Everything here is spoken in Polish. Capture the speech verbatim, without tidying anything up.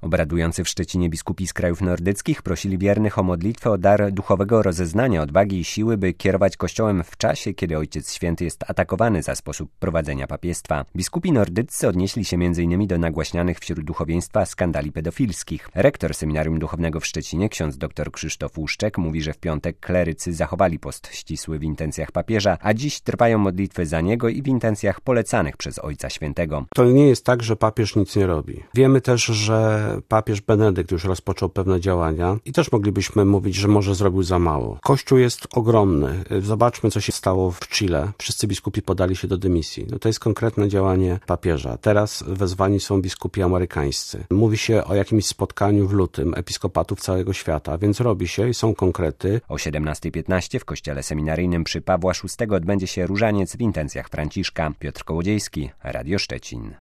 Obradujący w Szczecinie biskupi z krajów nordyckich prosili wiernych o modlitwę o dar duchowego rozeznania, odwagi i siły, by kierować Kościołem w czasie, kiedy Ojciec Święty jest atakowany za sposób prowadzenia papiestwa. Biskupi nordyccy odnieśli się między innymi do nagłaśnianych wśród duchowieństwa skandali pedofilskich. Rektor Seminarium Duchownego w Szczecinie, ksiądz dr Krzysztof Łuszczek, mówi, że w piątek klerycy zachowali post ścisły w intencjach papieża, a dziś trwają modlitwy za niego i w intencjach polecanych przez Ojca Świętego. To nie jest tak, że papież nic nie robi. Wiemy też, że papież Benedykt już rozpoczął pewne działania i też moglibyśmy mówić, że może zrobił za mało. Kościół jest ogromny. Zobaczmy, co się stało w Chile. Wszyscy biskupi podali się do dymisji. No to jest konkretne działanie papieża. Teraz wezwani są biskupi amerykańscy. Mówi się o jakimś spotkaniu w lutym episkopatów całego świata, więc robi się i są konkrety. O siedemnasta piętnaście w kościele seminaryjnym przy Pawła szóstego odbędzie się różaniec w intencjach Franciszka. Piotr Kołodziejski, Radio Szczecin.